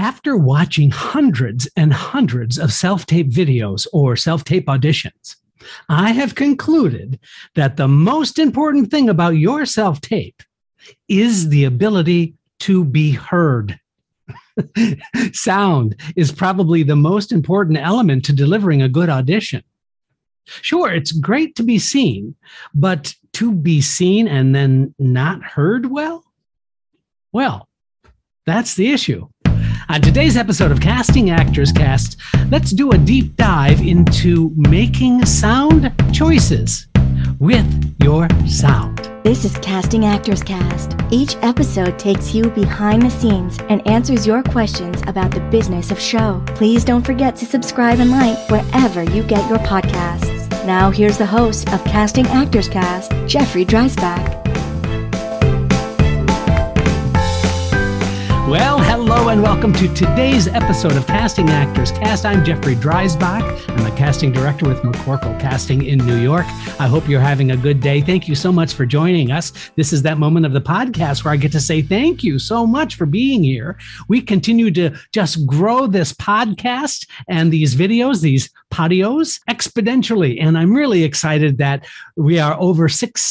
After watching hundreds and hundreds of self-tape videos or self-tape auditions, I have concluded that the most important thing about your self-tape is the ability to be heard. Sound is probably the most important element to delivering a good audition. Sure, it's great to be seen, but to be seen and then not heard well? Well, that's the issue. On today's episode of Casting Actors Cast, let's do a deep dive into making sound choices with your sound. This is Casting Actors Cast. Each episode takes you behind the scenes and answers your questions about the business of show. Please don't forget to subscribe and like wherever you get your podcasts. Now here's the host of Casting Actors Cast, Jeffrey Dreisbach. Well, hello and welcome to today's episode of Casting Actors Cast. I'm Jeffrey Dreisbach. I'm a casting director with McCorkle Casting in New York. I hope you're having a good day. Thank you so much for joining us. This is that moment of the podcast where I get to say thank you so much for being here. We continue to just grow this podcast and these videos, these podios, exponentially. And I'm really excited that we are over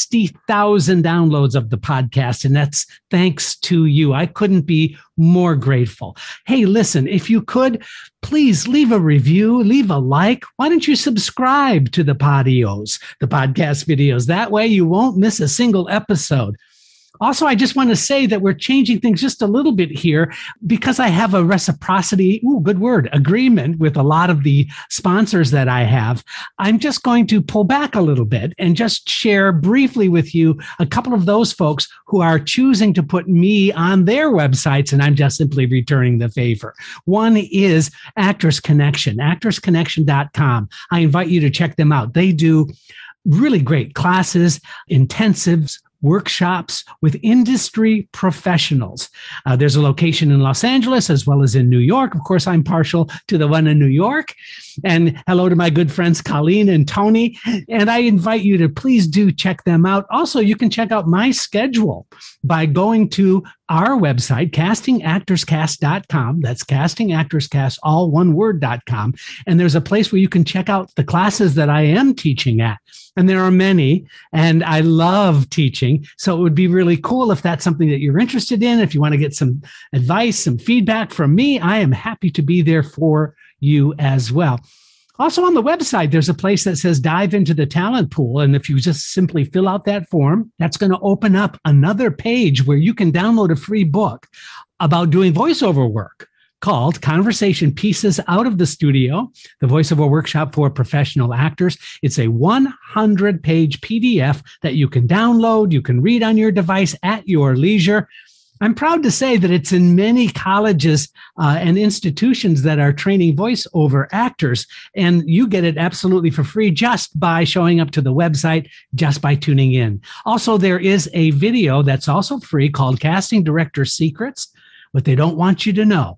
60,000 downloads of the podcast. And that's thanks to you. I couldn't be more grateful. Hey, listen, if you could, please leave a review, leave a like. Why don't you subscribe to the podios, the podcast videos? That way you won't miss a single episode. Also, I just want to say that we're changing things just a little bit here because I have a reciprocity, agreement with a lot of the sponsors that I have. I'm just going to pull back a little bit and just share briefly with you a couple of those folks who are choosing to put me on their websites, and I'm just simply returning the favor. One is Actors Connection, actorsconnection.com. I invite you to check them out. They do really great classes, intensives, workshops with industry professionals. There's a location in Los Angeles as well as in New York. Of course, I'm partial to the one in New York. And hello to my good friends, Colleen and Tony. And I invite you to please do check them out. Also, you can check out my schedule by going to our website, castingactorscast.com. That's castingactorscast, all one word.com. And there's a place where you can check out the classes that I am teaching at. And there are many, and I love teaching. So it would be really cool if that's something that you're interested in. If you want to get some advice, some feedback from me, I am happy to be there for you as well. Also on the website, there's a place that says dive into the talent pool. And if you just simply fill out that form, that's going to open up another page where you can download a free book about doing voiceover work called Conversation Pieces Out of the Studio, the voiceover workshop for professional actors. It's a 100-page PDF that you can download, you can read on your device at your leisure. I'm proud to say that it's in many colleges and institutions that are training voiceover actors, and you get it absolutely for free just by showing up to the website, just by tuning in. Also, there is a video that's also free called Casting Director Secrets, What They Don't Want You to Know.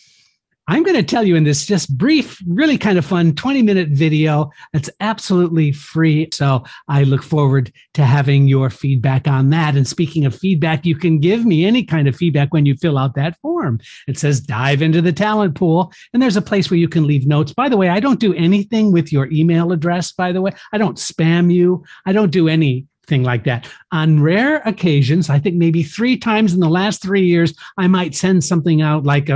I'm going to tell you in this just brief, really kind of fun 20-minute video. It's absolutely free. So I look forward to having your feedback on that. And speaking of feedback, you can give me any kind of feedback when you fill out that form. It says dive into the talent pool. And there's a place where you can leave notes. By the way, I don't do anything with your email address, by the way. I don't spam you. I don't do anything like that. On rare occasions, I think maybe 3 times in the last 3 years, I might send something out like,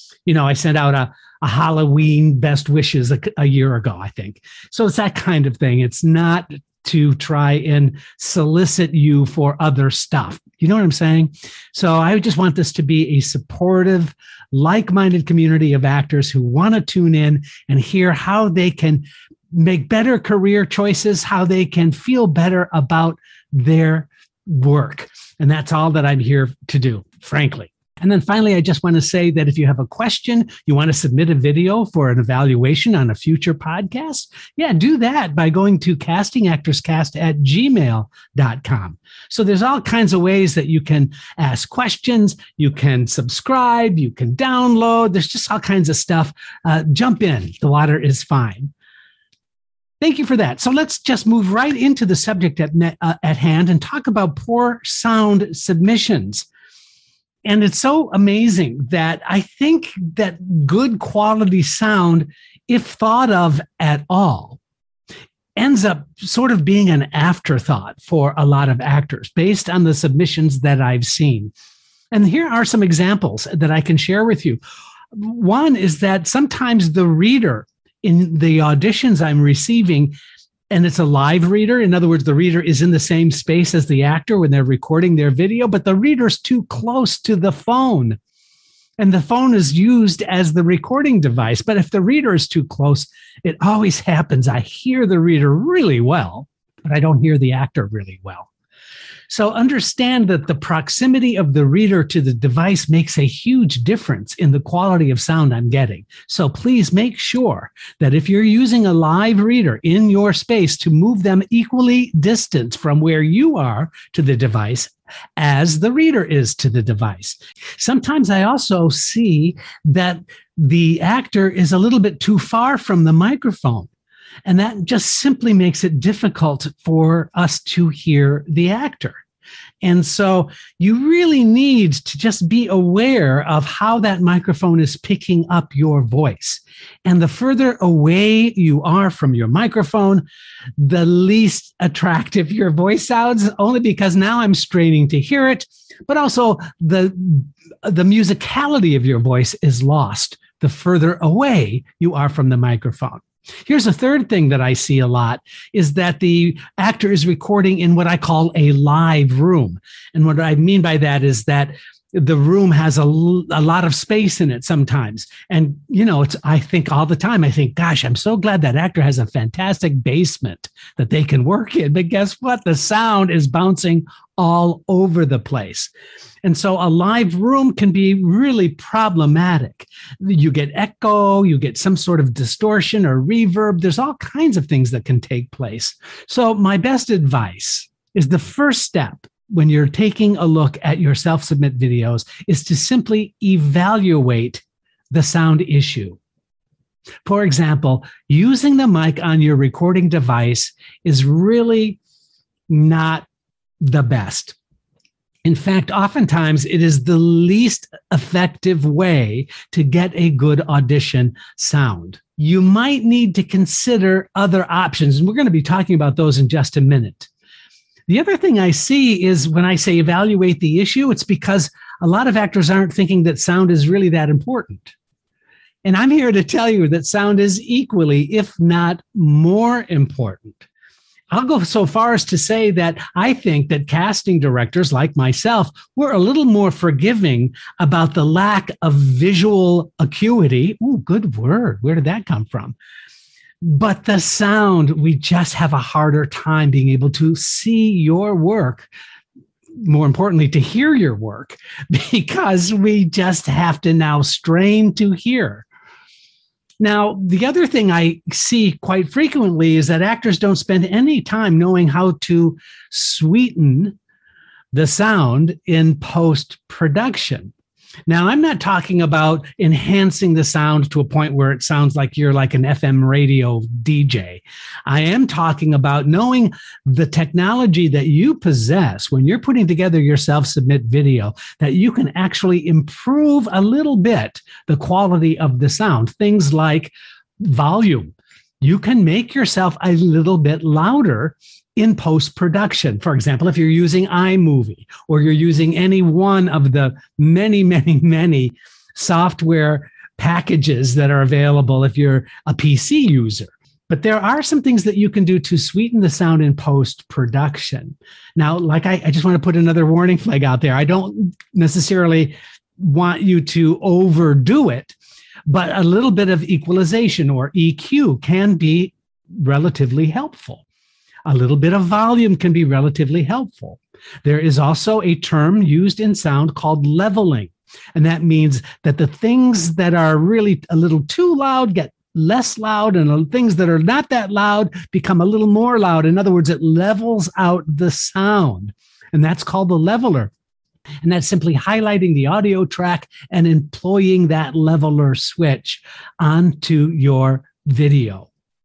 I sent out a Halloween best wishes a year ago, I think. So it's that kind of thing. It's not to try and solicit you for other stuff. You know what I'm saying? So I just want this to be a supportive, like-minded community of actors who want to tune in and hear how they can make better career choices, how they can feel better about their work. And that's all that I'm here to do, frankly. And then finally, I just want to say that if you have a question, you want to submit a video for an evaluation on a future podcast, do that by going to castingactorscast@gmail.com. So there's all kinds of ways that you can ask questions, you can subscribe, you can download. There's just all kinds of stuff. Jump in. The water is fine. Thank you for that. So let's just move right into the subject at hand and talk about poor sound submissions. And it's so amazing that I think that good quality sound, if thought of at all, ends up sort of being an afterthought for a lot of actors based on the submissions that I've seen. And here are some examples that I can share with you. One is that sometimes the reader in the auditions I'm receiving, and it's a live reader. In other words, the reader is in the same space as the actor when they're recording their video, but the reader's too close to the phone. And the phone is used as the recording device. But if the reader is too close, it always happens. I hear the reader really well, but I don't hear the actor really well. So understand that the proximity of the reader to the device makes a huge difference in the quality of sound I'm getting. So please make sure that if you're using a live reader in your space, to move them equally distant from where you are to the device as the reader is to the device. Sometimes I also see that the actor is a little bit too far from the microphone. And that just simply makes it difficult for us to hear the actor. And so you really need to just be aware of how that microphone is picking up your voice. And the further away you are from your microphone, the least attractive your voice sounds, only because now I'm straining to hear it, but also the musicality of your voice is lost the further away you are from the microphone. Here's a third thing that I see a lot is that the actor is recording in what I call a live room. And what I mean by that is that the room has a lot of space in it sometimes. And, I think all the time, gosh, I'm so glad that actor has a fantastic basement that they can work in. But guess what? The sound is bouncing all over the place. And so a live room can be really problematic. You get echo, you get some sort of distortion or reverb. There's all kinds of things that can take place. So my best advice is the first step when you're taking a look at your self-submit videos is to simply evaluate the sound issue. For example, using the mic on your recording device is really not the best. In fact, oftentimes it is the least effective way to get a good audition sound. You might need to consider other options, and we're going to be talking about those in just a minute. The other thing I see is when I say evaluate the issue, it's because a lot of actors aren't thinking that sound is really that important. And I'm here to tell you that sound is equally, if not more important. I'll go so far as to say that I think that casting directors like myself were a little more forgiving about the lack of visual acuity. Ooh, good word. Where did that come from? But the sound, we just have a harder time being able to see your work. More importantly, to hear your work, because we just have to now strain to hear. Now, the other thing I see quite frequently is that actors don't spend any time knowing how to sweeten the sound in post-production. Now, I'm not talking about enhancing the sound to a point where it sounds like you're like an FM radio DJ. I am talking about knowing the technology that you possess when you're putting together your self-submit video, that you can actually improve a little bit the quality of the sound. Things like volume. You can make yourself a little bit louder in post-production. For example, if you're using iMovie or you're using any one of the many software packages that are available if you're a PC user. But there are some things that you can do to sweeten the sound in post-production. Now, I just want to put another warning flag out there. I don't necessarily want you to overdo it, but a little bit of equalization or EQ can be relatively helpful. A little bit of volume can be relatively helpful. There is also a term used in sound called leveling. And that means that the things that are really a little too loud get less loud, and the things that are not that loud become a little more loud. In other words, it levels out the sound. And that's called the leveler. And that's simply highlighting the audio track and employing that leveler switch onto your video.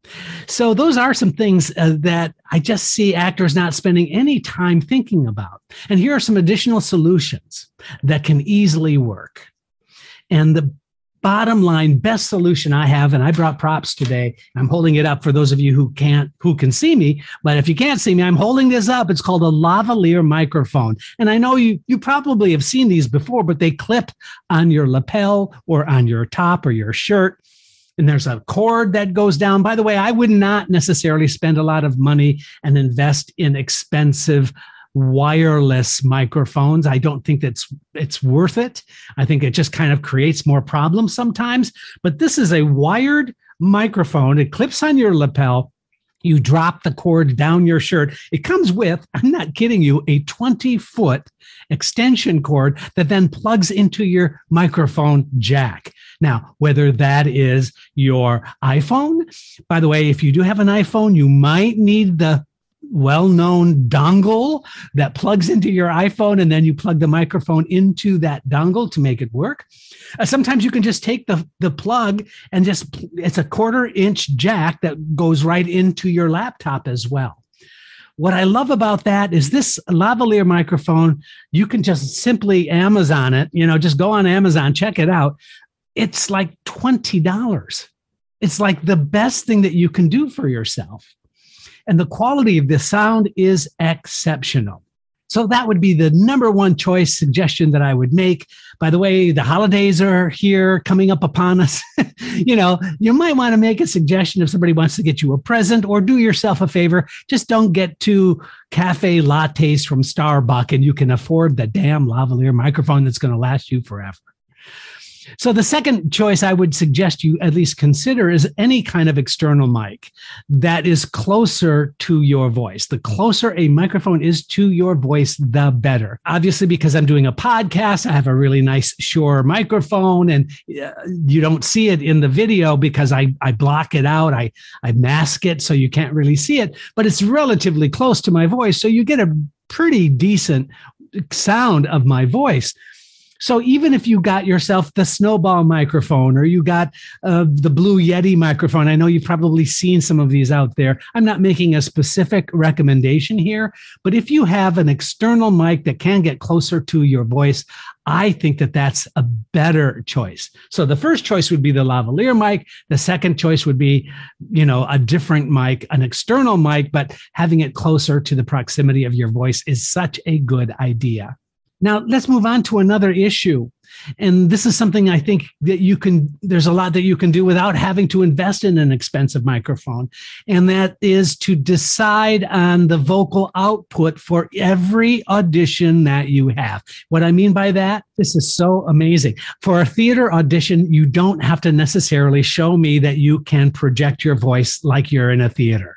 So those are some things that I just see actors not spending any time thinking about. And here are some additional solutions that can easily work. And the bottom line, best solution I have, and I brought props today. I'm holding it up for those of you who can see me. But if you can't see me, I'm holding this up. It's called a lavalier microphone. And I know you probably have seen these before, but they clip on your lapel or on your top or your shirt. And there's a cord that goes down. By the way, I would not necessarily spend a lot of money and invest in expensive wireless microphones. I don't think it's worth it. I think it just kind of creates more problems sometimes. But this is a wired microphone. It clips on your lapel. You drop the cord down your shirt. It comes with, I'm not kidding you, a 20-foot extension cord that then plugs into your microphone jack. Now, whether that is your iPhone, by the way, if you do have an iPhone, you might need the well-known dongle that plugs into your iPhone, and then you plug the microphone into that dongle to make it work. Sometimes you can just take the plug and it's a 1/4-inch jack that goes right into your laptop as well. What I love about that is this lavalier microphone, you can just simply Amazon it, just go on Amazon, check it out. It's like $20. It's like the best thing that you can do for yourself. And the quality of the sound is exceptional. So that would be the number one choice suggestion that I would make. By the way, the holidays are here coming up upon us. You might want to make a suggestion if somebody wants to get you a present, or do yourself a favor. Just don't get 2 cafe lattes from Starbucks and you can afford the damn lavalier microphone that's going to last you forever. So the second choice I would suggest you at least consider is any kind of external mic that is closer to your voice. The closer a microphone is to your voice, the better. Obviously, because I'm doing a podcast, I have a really nice Shure microphone, and you don't see it in the video because I block it out. I mask it so you can't really see it, but it's relatively close to my voice. So you get a pretty decent sound of my voice. So even if you got yourself the Snowball microphone, or you got the Blue Yeti microphone, I know you've probably seen some of these out there. I'm not making a specific recommendation here, but if you have an external mic that can get closer to your voice, I think that that's a better choice. So the first choice would be the lavalier mic. The second choice would be, a different mic, an external mic, but having it closer to the proximity of your voice is such a good idea. Now, let's move on to another issue. And this is something I think that there's a lot that you can do without having to invest in an expensive microphone. And that is to decide on the vocal output for every audition that you have. What I mean by that, this is so amazing. For a theater audition, you don't have to necessarily show me that you can project your voice like you're in a theater.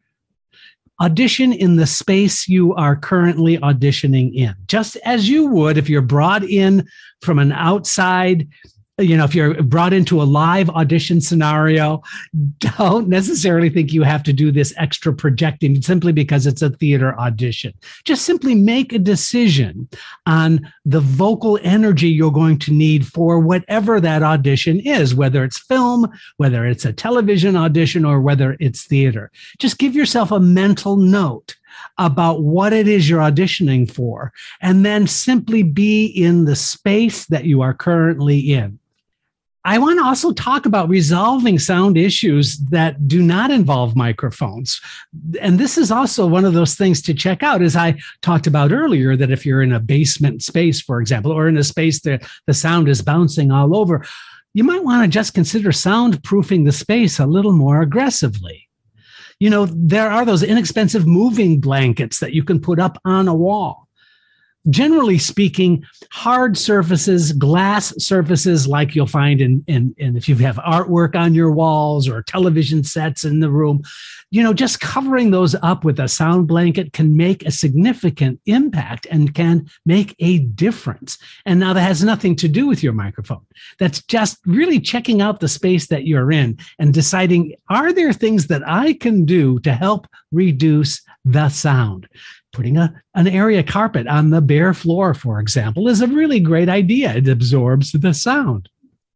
Audition in the space you are currently auditioning in, just as you would if you're brought in from an outside, if you're brought into a live audition scenario. Don't necessarily think you have to do this extra projecting simply because it's a theater audition. Just simply make a decision on the vocal energy you're going to need for whatever that audition is, whether it's film, whether it's a television audition, or whether it's theater. Just give yourself a mental note about what it is you're auditioning for, and then simply be in the space that you are currently in. I want to also talk about resolving sound issues that do not involve microphones. And this is also one of those things to check out, as I talked about earlier, that if you're in a basement space, for example, or in a space that the sound is bouncing all over, you might want to just consider soundproofing the space a little more aggressively. There are those inexpensive moving blankets that you can put up on a wall. Generally speaking, hard surfaces, glass surfaces like you'll find in if you have artwork on your walls or television sets in the room, just covering those up with a sound blanket can make a significant impact and can make a difference. And now that has nothing to do with your microphone. That's just really checking out the space that you're in and deciding, are there things that I can do to help reduce the sound? Putting an area carpet on the bare floor, for example, is a really great idea. It absorbs the sound.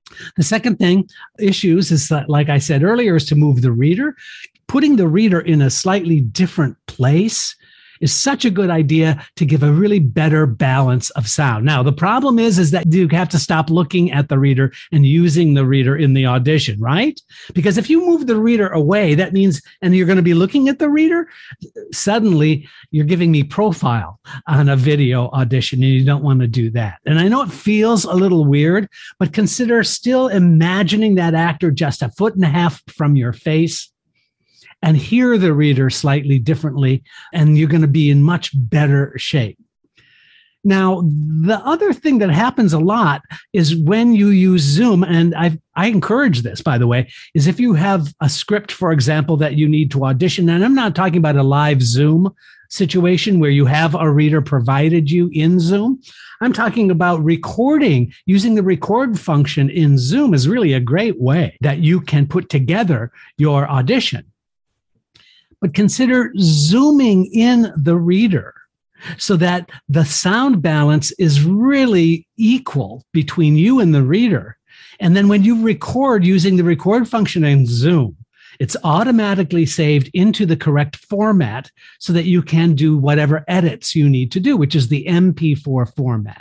The second thing, issues, is that, like I said earlier, is to move the reader. Putting the reader in a slightly different place is such a good idea to give a really better balance of sound. Now, the problem is that you have to stop looking at the reader and using the reader in the audition, right? Because if you move the reader away, that means, and you're going to be looking at the reader, suddenly you're giving me profile on a video audition, and you don't want to do that. And I know it feels a little weird, but consider still imagining that actor just 1.5 feet from your face, and hear the reader slightly differently, and you're going to be in much better shape. Now, the other thing that happens a lot is when you use Zoom, and I encourage this, by the way, is if you have a script, for example, that you need to audition, and I'm not talking about a live Zoom situation where you have a reader provided you in Zoom. I'm talking about recording. Using the record function in Zoom is really a great way that you can put together your audition. But consider zooming in the reader so that the sound balance is really equal between you and the reader. And then when you record using the record function in Zoom, it's automatically saved into the correct format so that you can do whatever edits you need to do, which is the MP4 format.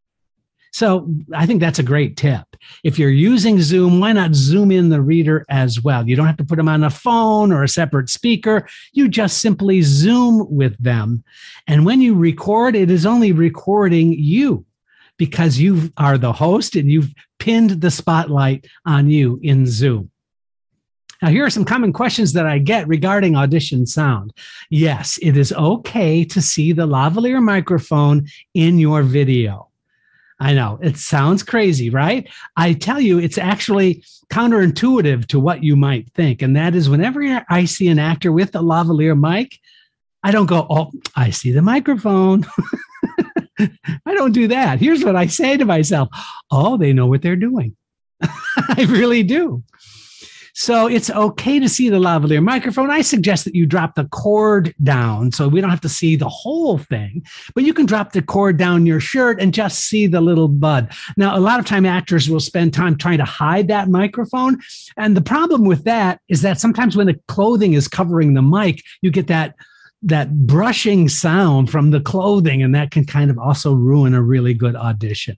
So I think that's a great tip. If you're using Zoom, why not zoom in the reader as well? You don't have to put them on a phone or a separate speaker. You just simply Zoom with them. And when you record, it is only recording you because you are the host and you've pinned the spotlight on you in Zoom. Now, here are some common questions that I get regarding audition sound. Yes, it is okay to see the lavalier microphone in your video. I know, it sounds crazy, right? I tell you, it's actually counterintuitive to what you might think. And that is whenever I see an actor with a lavalier mic, I don't go, oh, I see the microphone. I don't do that. Here's what I say to myself. Oh, they know what they're doing. I really do. So it's okay to see the lavalier microphone. I suggest that you drop the cord down so we don't have to see the whole thing, but you can drop the cord down your shirt and just see the little bud. Now, a lot of time actors will spend time trying to hide that microphone. And the problem with that is that sometimes when the clothing is covering the mic, you get that brushing sound from the clothing, and that can kind of also ruin a really good audition.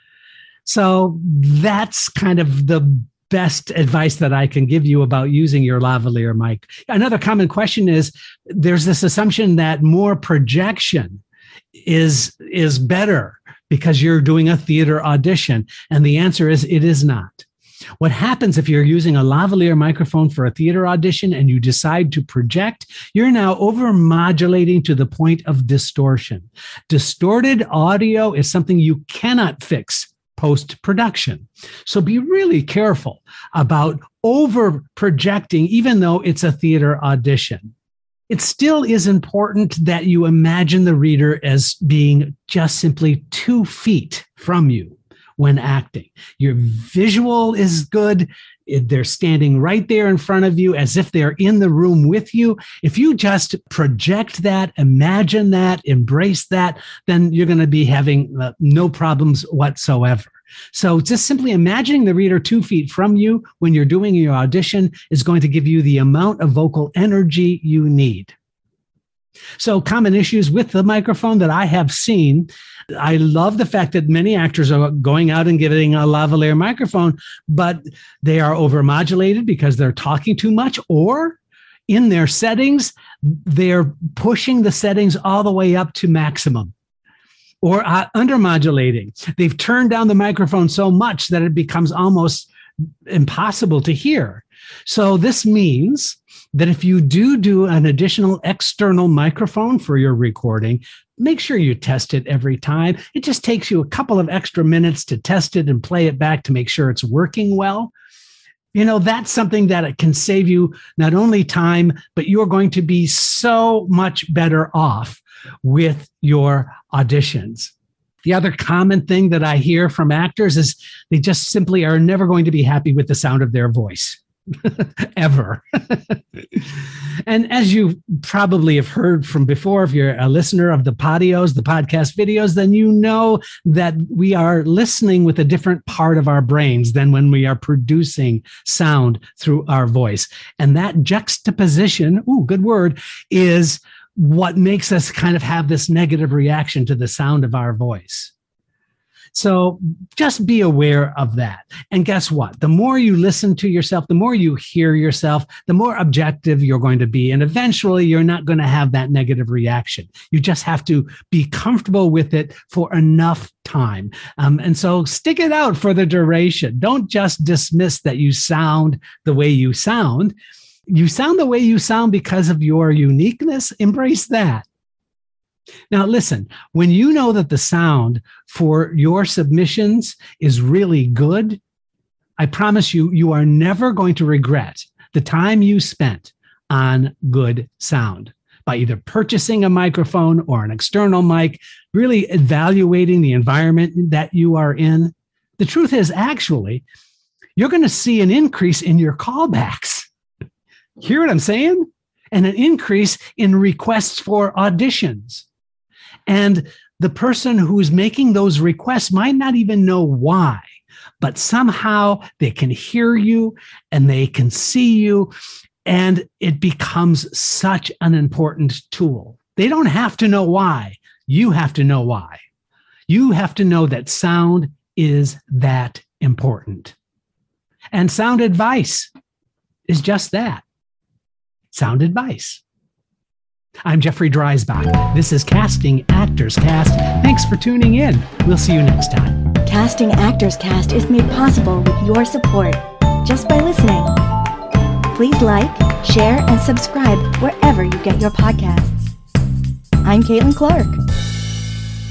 So that's kind of the best advice that I can give you about using your lavalier mic. Another common question is there's this assumption that more projection is better because you're doing a theater audition. And the answer is it is not. What happens if you're using a lavalier microphone for a theater audition and you decide to project, you're now over-modulating to the point of distortion. Distorted audio is something you cannot fix post-production. So be really careful about over-projecting, even though it's a theater audition. It still is important that you imagine the reader as being just simply 2 feet from you when acting. Your visual is good. They're standing right there in front of you as if they're in the room with you. If you just project that, imagine that, embrace that, then you're going to be having no problems whatsoever. So just simply imagining the reader 2 feet from you when you're doing your audition is going to give you the amount of vocal energy you need. So common issues with the microphone that I have seen, I love the fact that many actors are going out and getting a lavalier microphone, but they are overmodulated because they're talking too much, or in their settings, they're pushing the settings all the way up to maximum, or undermodulating. They've turned down the microphone so much that it becomes almost impossible to hear. So this means that if you do an additional external microphone for your recording, make sure you test it every time. It just takes you a couple of extra minutes to test it and play it back to make sure it's working well. You know, that's something that it can save you not only time, but you're going to be so much better off with your auditions. The other common thing that I hear from actors is they just simply are never going to be happy with the sound of their voice. ever. And as you probably have heard from before, if you're a listener of the podios, the podcast videos, then you know that we are listening with a different part of our brains than when we are producing sound through our voice. And that juxtaposition, good word, is what makes us kind of have this negative reaction to the sound of our voice. So just be aware of that. And guess what? The more you listen to yourself, the more you hear yourself, the more objective you're going to be. And eventually you're not going to have that negative reaction. You just have to be comfortable with it for enough time. And so stick it out for the duration. Don't just dismiss that you sound the way you sound. You sound the way you sound because of your uniqueness. Embrace that. Now, listen, when you know that the sound for your submissions is really good, I promise you, you are never going to regret the time you spent on good sound by either purchasing a microphone or an external mic, really evaluating the environment that you are in. The truth is, actually, you're going to see an increase in your callbacks. Hear what I'm saying? And an increase in requests for auditions. And the person who's making those requests might not even know why, but somehow they can hear you and they can see you, and it becomes such an important tool. They don't have to know why. You have to know why. You have to know that sound is that important. And sound advice is just that. Sound advice. I'm Jeffrey Dreisbach. This is Casting Actors Cast. Thanks for tuning in. We'll see you next time. Casting Actors Cast is made possible with your support just by listening. Please like, share, and subscribe wherever you get your podcasts. I'm Caitlin Clark.